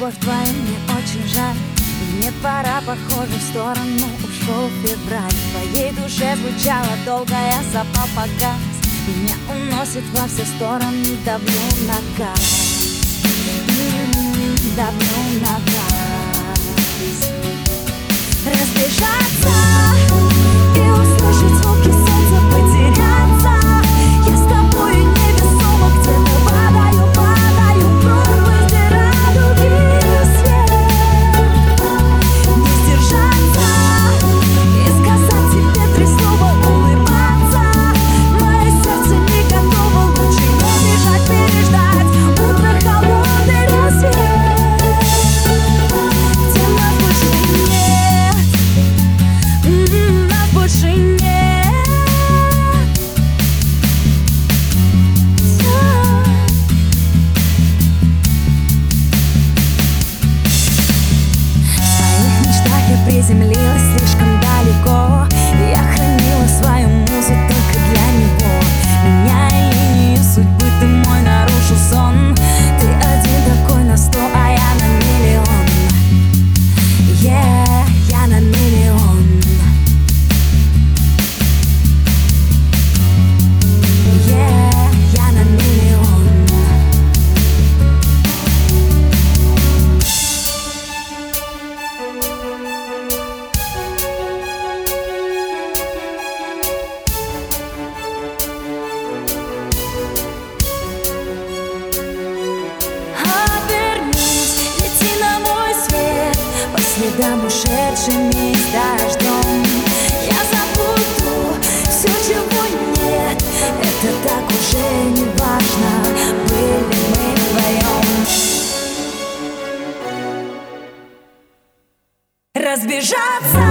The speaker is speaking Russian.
любовь твою мне очень жаль. И мне пора, похоже, в сторону ушел февраль. В твоей душе звучала долгая запа-погас. Меня уносит во все стороны, давлю на газ. Давлю на газ. Разбежаться и услышать звуки солнца, потеряться. Я с тобой невесомо где-то падаю, падаю в пропасть, где радуги свет. Не сдержаться и сказать тебе 3 слова, улыбаться. Мое сердце не готово, лучше не бежать, переждать утро, холодный рассвет, где нас больше нет, нас больше нет. Приземлилась слишком далеко. Я хранила свою музу только для него. Меняя линию судьбы, ты мой нарушил сон. Ты один такой на 100, а я на миллион. Yeah, я на миллион. Yeah, я на миллион. Следам ушедшими с дождем. Я забуду все, чего нет. Это так уже не важно, были мы вдвоем. Разбежаться